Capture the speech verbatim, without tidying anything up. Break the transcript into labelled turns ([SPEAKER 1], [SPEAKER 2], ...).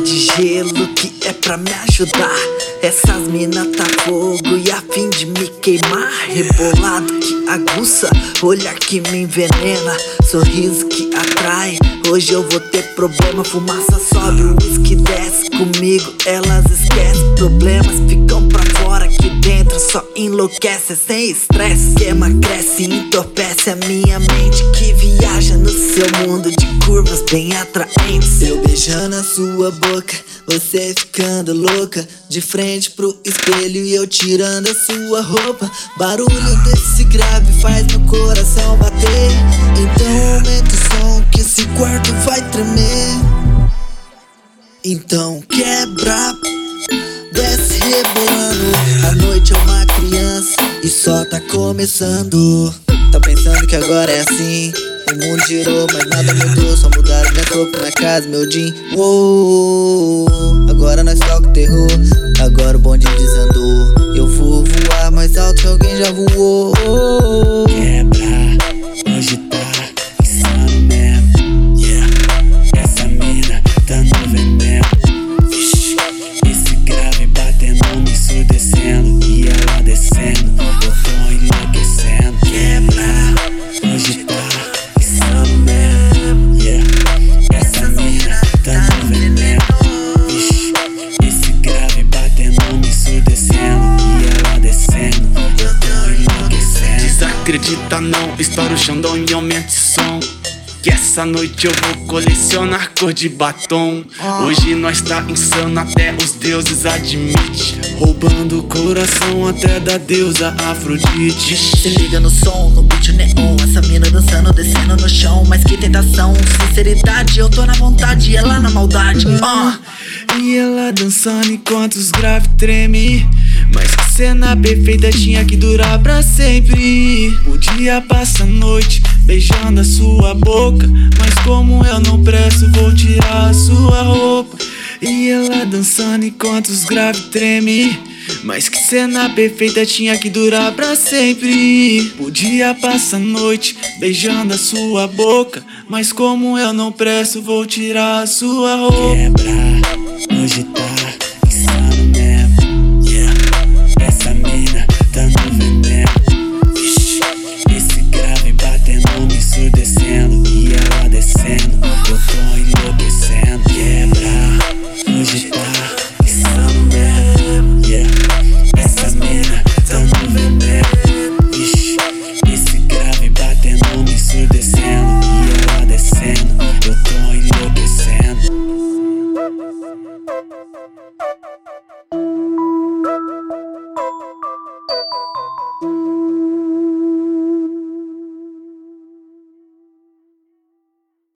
[SPEAKER 1] de gelo que é pra me ajudar. Essas mina tá fogo e a fim de me queimar. Rebolado que aguça, olhar que me envenena, sorriso que atrai. Hoje eu vou ter problema, fumaça sobe, o uísque desce. Comigo elas esquecem, problemas ficam pra fora, aqui dentro só enlouquece. Sem estresse, esquema cresce, entorpece a minha mente que viaja no seu mundo de curvas bem atraentes. Eu beijando a sua boca, você ficando louca, de frente pro espelho e eu tirando a sua roupa. Barulho desse grave faz meu coração bater, então aumenta o som que esse quarto vai tremer. Então quebra, desce rebolando. A noite é uma criança e só tá começando. Tá pensando que agora é assim? O mundo girou, mas nada mudou. Só mudaram minha roupa, minha casa, meu jean. Uou, agora nós toca o terror. Agora o bonde desandou. Eu vou voar mais alto que alguém já voou.
[SPEAKER 2] Quebra, hoje tá insano mesmo. Yeah, essa mina tá no veneno. Ixi, esse grave batendo, me ensurdecendo. E ela descendo, eu tô enlouquecendo. Quebra, hoje tá insano mesmo. Yeah, essa mina tá no veneno. Ixi, esse grave batendo, me ensurdecendo. E ela descendo, eu tô enlouquecendo.
[SPEAKER 3] Desacredita não, estoura o Xandão e aumenta o som, que essa noite eu vou colecionar cor de batom. Hoje nós tá insano, até os deuses admite, roubando o coração até da deusa Afrodite.
[SPEAKER 1] Se liga no som, no beat neon, essa mina dançando, descendo no chão. Mas que tentação, sinceridade, eu tô na vontade e ela na maldade. uh.
[SPEAKER 3] E ela dançando enquanto os graves treme. Mas que cena perfeita, tinha que durar pra sempre. O dia passa a noite beijando a sua boca, mas como eu não presto, vou tirar a sua roupa. E ela dançando enquanto os graves treme. Mas que cena perfeita, tinha que durar pra sempre. O dia passa a noite beijando a sua boca, mas como eu não presto, vou tirar a sua roupa.
[SPEAKER 2] Quebra, hoje tá